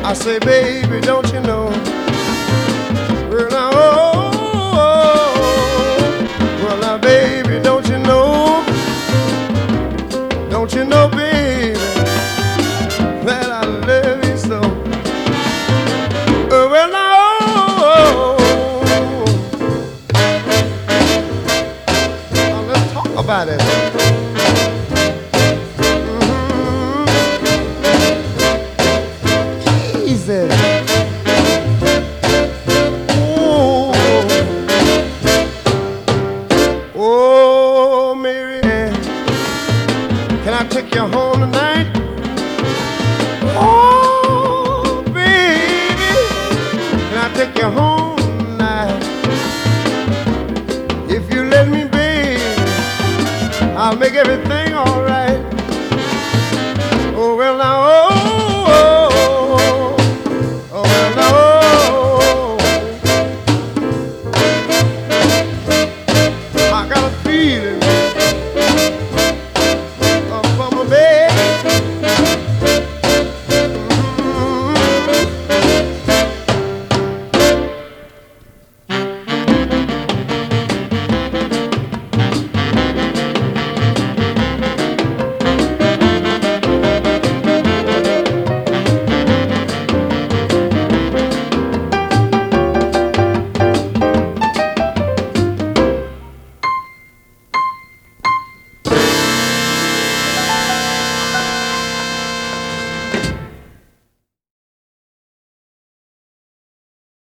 I say, baby, don't you know? Well, now, well, now, baby, don't you know? Don't you know, baby, that I love you so? Well, now, now let's talk about it. Easy. Oh, oh, Mary Ann, can I take you home tonight? Oh, baby, can I take you home tonight? If you let me, baby, I'll make everything